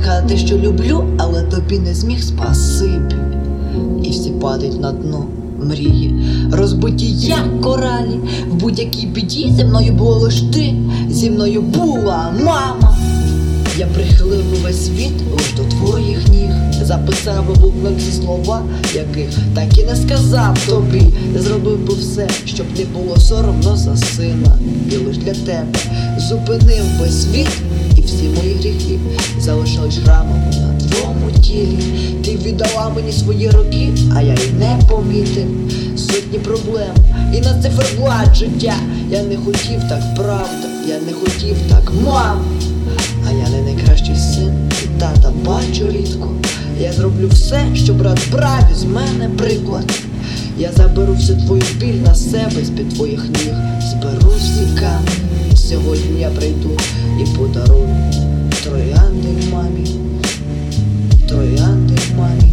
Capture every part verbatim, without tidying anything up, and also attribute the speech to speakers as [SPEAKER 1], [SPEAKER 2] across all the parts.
[SPEAKER 1] сказати, що люблю, але тобі не зміг, спасибі. І всі падають на дно мрії, розбиті як коралі. В будь-якій біді зі мною було лиш ти, зі мною була мама. Я прихилив увесь світ лиш до твоїх ніг, записав у блокнот ці слова, яких так і не сказав тобі. Зробив би все, щоб не було соромно за сина, і лиш для тебе зупинив би світ. І всі мої гріхи залишились шрамами на твоєму тілі. Ти віддала мені свої роки, а я й не помітив. Сотні проблем і на циферблат життя. Я не хотів так, правда, я не хотів так, мам. А я не найкращий син, і тата бачу рідко. Я зроблю все, щоб брат брав із мене приклад. Я заберу всю твою біль на себе, з-під твоїх ніг зберу всі камні. Сьогодні я прийду і подарую троянди мамі, троянди мамі,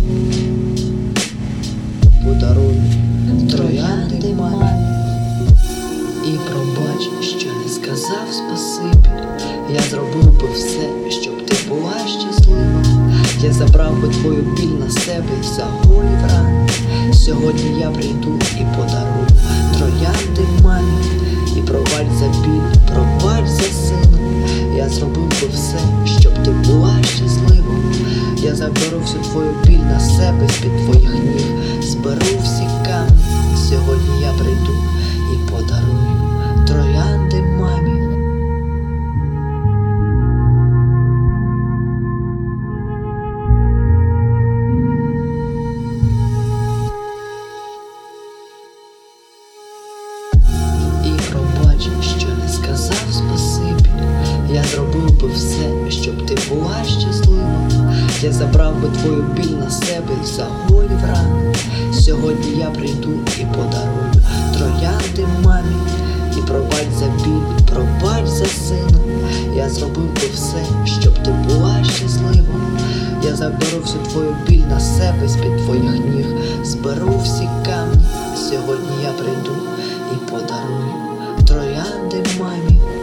[SPEAKER 1] подарую троянди мамі. І пробач, що не сказав спасибі. Я зробив би все, щоб ти була щаслива. Я забрав би твою біль на себе і загоїв рани. Сьогодні я прийду і подарую троянди мамі. І пробач за біль, пробач за сина. Я зробив би все, щоб ти була щаслива. Я заберу всю твою біль на себе, з-під твоїх ніг зберу всі камні. Сьогодні я прийду і подарую троянди мамі. Що не сказав спасибі. Я зробив би все, щоб ти була щаслива. Я забрав би твою біль на себе і загоїв рани. Сьогодні я прийду і подарую троянди мамі. І пробач за біль, пробач за сина. Я зробив би все, щоб ти була щаслива. Я заберу всю твою біль на себе, з-під твоїх ніг зберу всі камні. Сьогодні я прийду і подарую троянди мамі.